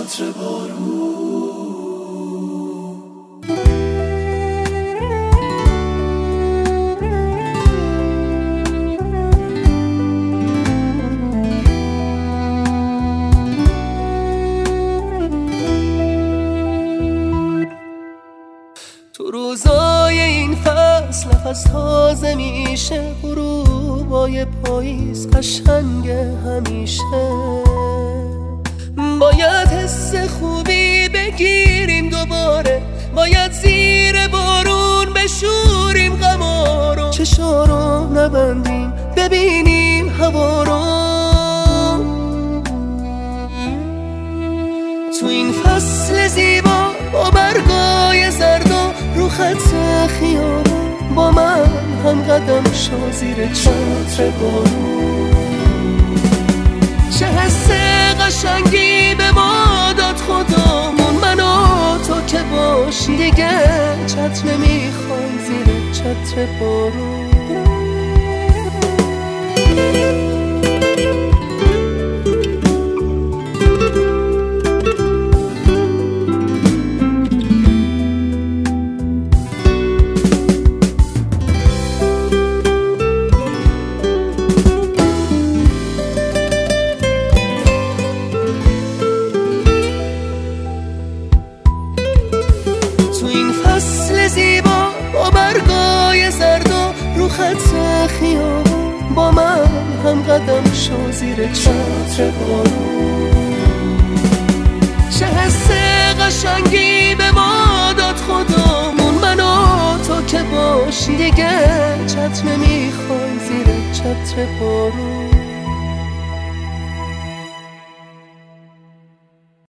چتر بارون. تو روزای این فصل نفس تازه میشه، غروبای پاییز قشنگه همیشه. باید حس خوبی بگیریم دوباره، باید زیر بارون بشوریم غما رو. چشا رو نبندیم ببینیم هوا رو. تو این فصل زیبا با برگای زرد و رو خط خیابان، با من هم قدم شو زیر چتر بارون. چه حس قشنگی به ما داد خدامون، من و تو که باشی دیگه چتر نمیخوای زیر چتر بارون. زیبا با برگای زرد و رو خط خیابان، با من هم قدم شو زیر چتر بارون. چه حس قشنگی به ما داد خدامون، من و تو که باشی دیگه چتر نمیخوای زیر چتر بارون.